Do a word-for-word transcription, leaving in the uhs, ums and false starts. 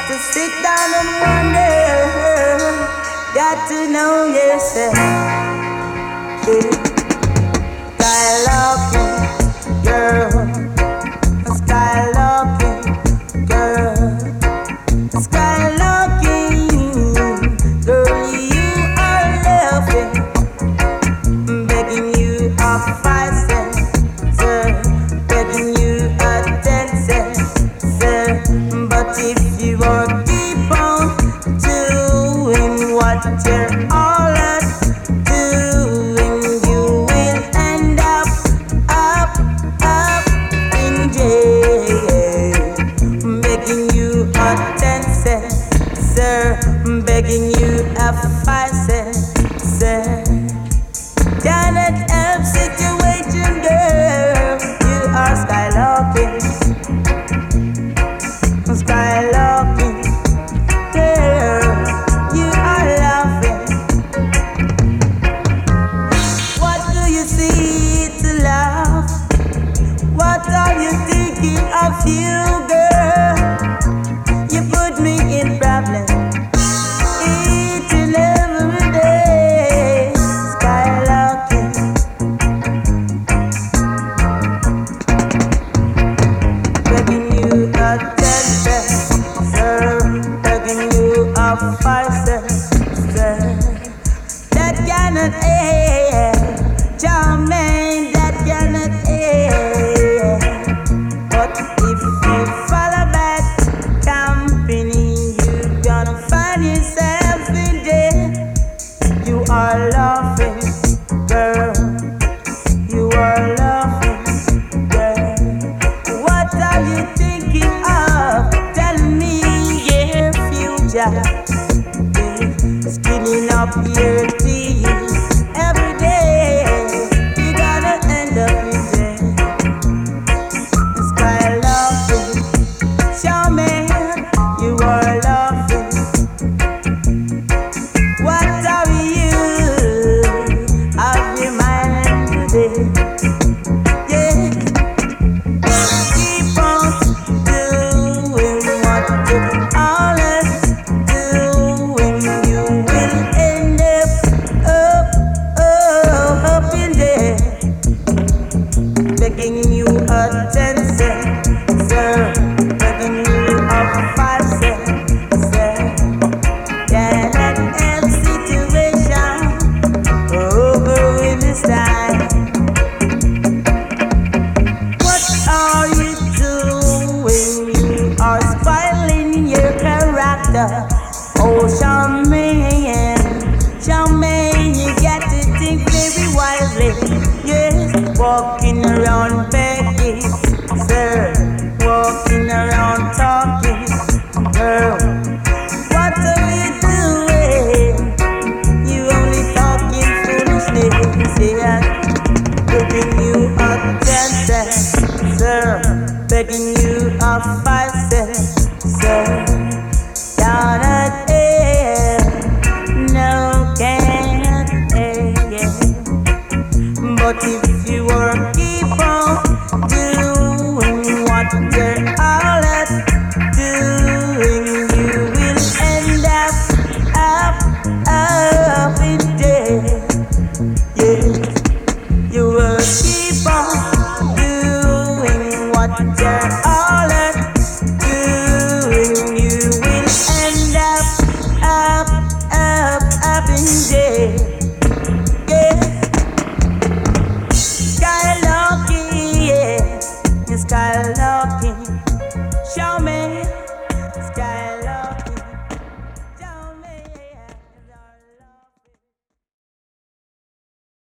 to sit down and wonder. Got to know yourself. Skylarking girl, skylarking girl, skylarking girl, you are laughing, begging you a five cents, sir, begging you a ten cents, sir. But if you are keep on doing what you're all at doing, you will end up, up, up in jail. Begging you a ten cents, sir, begging you a five cents, sir. Cannot help situation, girl. You are skylarking, skylarking, girl. You are laughing. What do you see to laugh? What are you thinking of, you girl? You put me in problems each and every day. Skylarking, begging you a ten cents, sir, begging you a five cents, sir. That cannot aid, Charmaine, that cannot aid. But if you follow bad company, you're gonna find yourself in there. You are laughing, girl. You are laughing, girl. What are you thinking of? Tell me your future. Skinning up your teeth every day. You gotta end up in there. Sky laughing, show me you are laughing. What are you of your mind today? Yeah, keep on doing what you always doing. You will end up, up, up, up in there. Begging you a ten cents, sir, begging you a five cents, sir. Yeah, that help situation over in this time. What are you doing? You are spoiling your character. Oh, Charmaine, Charmaine, you got to think very wisely. Yes, walking around begging, sir, walking around talking, girl. What are you doing? You only talking foolishness, yeah. Begging you a ten cents, sir, begging you a